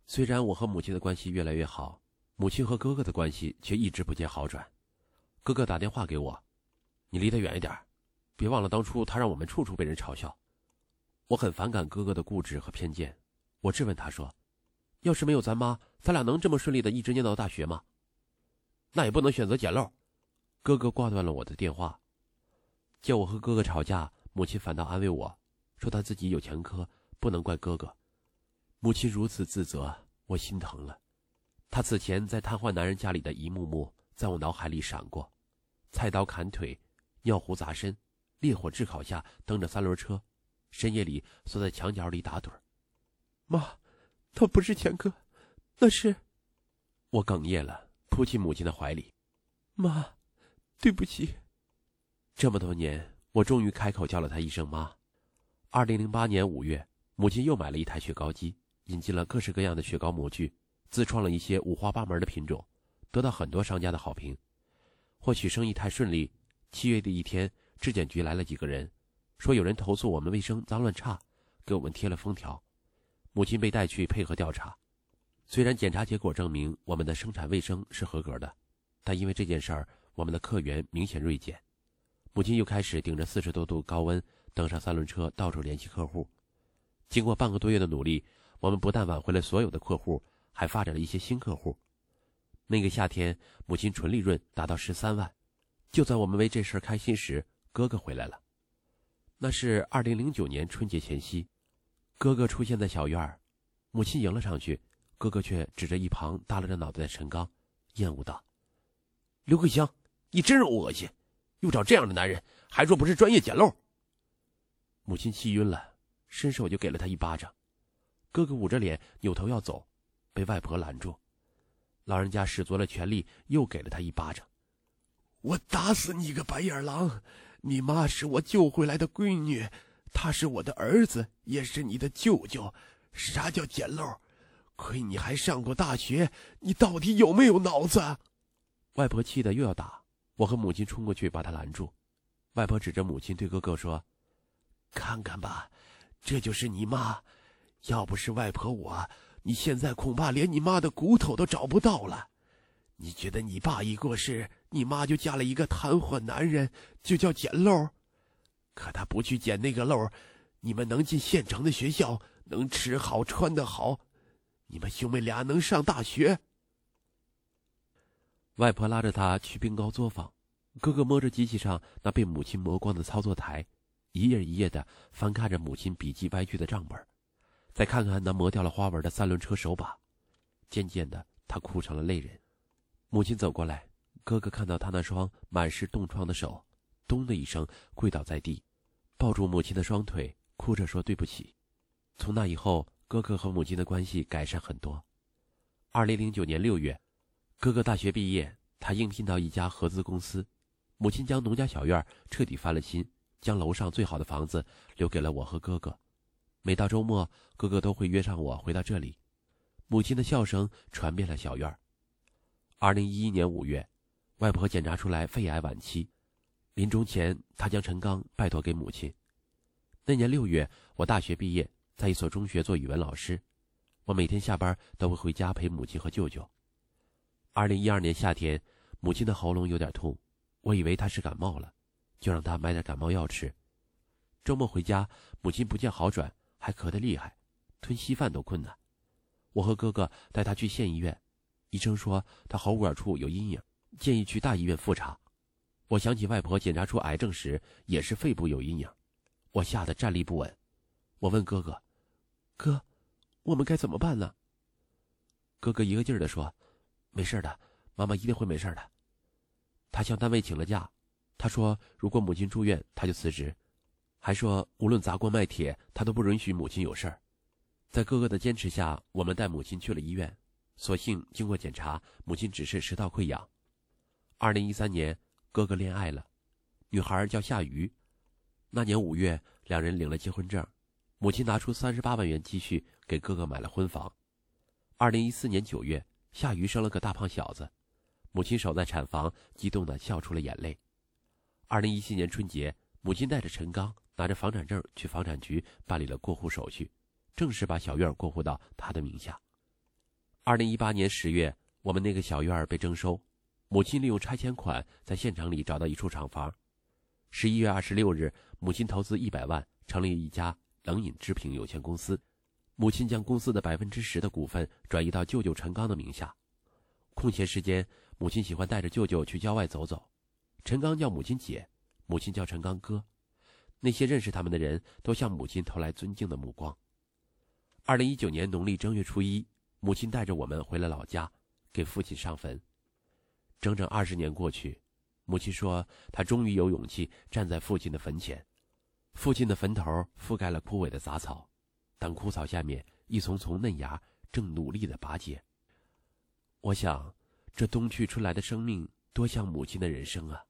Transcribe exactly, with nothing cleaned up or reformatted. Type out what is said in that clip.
虽然我和母亲的关系越来越好，母亲和哥哥的关系却一直不见好转。哥哥打电话给我，你离他远一点，别忘了当初他让我们处处被人嘲笑。我很反感哥哥的固执和偏见，我质问他说，要是没有咱妈，咱俩能这么顺利的一直念到大学吗？那也不能选择捡漏。哥哥挂断了我的电话。见我和哥哥吵架，母亲反倒安慰我，说他自己有前科，不能怪哥哥。母亲如此自责，我心疼了。她此前在瘫痪男人家里的一幕幕在我脑海里闪过，菜刀砍腿，尿壶砸身，烈火炙烤下蹬着三轮车，深夜里缩在墙角里打盹。妈，他不是前科，那是……我哽咽了，扑进母亲的怀里。妈，对不起。这么多年，我终于开口叫了她一声妈。二零零八年五月，母亲又买了一台雪糕机，引进了各式各样的雪糕模具，自创了一些五花八门的品种，得到很多商家的好评。或许生意太顺利，七月的一天，质检局来了几个人，说有人投诉我们卫生脏乱差，给我们贴了封条。母亲被带去配合调查。虽然检查结果证明我们的生产卫生是合格的，但因为这件事儿，我们的客源明显锐减。母亲又开始顶着四十多度高温，登上三轮车到处联系客户。经过半个多月的努力，我们不但挽回了所有的客户，还发展了一些新客户。那个夏天，母亲纯利润达到十三万。就在我们为这事儿开心时，哥哥回来了。那是二零零九年春节前夕，哥哥出现在小院儿，母亲迎了上去，哥哥却指着一旁耷拉着脑袋的陈刚，厌恶道：“刘桂香，你真是恶心，又找这样的男人，还说不是专业捡漏。”母亲气晕了，伸手就给了他一巴掌。哥哥捂着脸扭头要走，被外婆拦住。老人家使足了全力，又给了他一巴掌。我打死你个白眼狼！你妈是我救回来的闺女，他是我的儿子，也是你的舅舅。啥叫捡漏？亏你还上过大学，你到底有没有脑子？外婆气得又要打，我和母亲冲过去把她拦住。外婆指着母亲对哥哥说：“看看吧，这就是你妈。要不是外婆我，你现在恐怕连你妈的骨头都找不到了。你觉得你爸一过世，你妈就嫁了一个瘫痪男人，就叫捡漏？可她不去捡那个漏，你们能进县城的学校，能吃好穿得好，你们兄妹俩能上大学。”外婆拉着他去冰糕作坊，哥哥摸着机器上那被母亲磨光的操作台，一页一页地翻看着母亲笔记歪曲的账本，再看看那磨掉了花纹的三轮车手把。渐渐的，他哭成了泪人。母亲走过来，哥哥看到他那双满是冻疮的手，咚的一声跪倒在地，抱住母亲的双腿，哭着说对不起。从那以后，哥哥和母亲的关系改善很多。二零零九年六月，哥哥大学毕业，他应聘到一家合资公司，母亲将农家小院彻底翻了新，将楼上最好的房子留给了我和哥哥。每到周末，哥哥都会约上我回到这里。母亲的笑声传遍了小院。二零一一年五月，外婆检查出来肺癌晚期，临终前她将陈刚拜托给母亲。那年六月，我大学毕业，在一所中学做语文老师，我每天下班都会回家陪母亲和舅舅。二零一二年夏天，母亲的喉咙有点痛，我以为她是感冒了，就让她买点感冒药吃。周末回家，母亲不见好转，还咳得厉害，吞稀饭都困难。我和哥哥带她去县医院，医生说她喉管处有阴影，建议去大医院复查。我想起外婆检查出癌症时也是肺部有阴影，我吓得站立不稳。我问哥哥：“哥，我们该怎么办呢？”哥哥一个劲儿地说：“没事的，妈妈一定会没事的。”他向单位请了假，他说如果母亲住院他就辞职，还说无论砸锅卖铁他都不允许母亲有事儿。在哥哥的坚持下，我们带母亲去了医院，所幸经过检查，母亲只是食道溃疡。二零一三年，哥哥恋爱了，女孩叫夏雨。那年五月，两人领了结婚证，母亲拿出三十八万元积蓄给哥哥买了婚房。二零一四年九月，夏雨生了个大胖小子，母亲守在产房，激动地笑出了眼泪。二零一七年春节，母亲带着陈刚拿着房产证去房产局办理了过户手续，正式把小院过户到他的名下。 二零一八年十月，我们那个小院儿被征收，母亲利用拆迁款在县城里找到一处厂房。十一月二十六日，母亲投资一百万，成立一家冷饮制品有限公司。母亲将公司的百分之十的股份转移到舅舅陈刚的名下。空闲时间，母亲喜欢带着舅舅去郊外走走。陈刚叫母亲姐，母亲叫陈刚哥。那些认识他们的人都向母亲投来尊敬的目光。二零一九年农历正月初一，母亲带着我们回了老家，给父亲上坟。整整二十年过去，母亲说她终于有勇气站在父亲的坟前。父亲的坟头覆盖了枯萎的杂草，但枯草下面一丛丛嫩芽正努力地拔节。我想，这冬去春来的生命多像母亲的人生啊。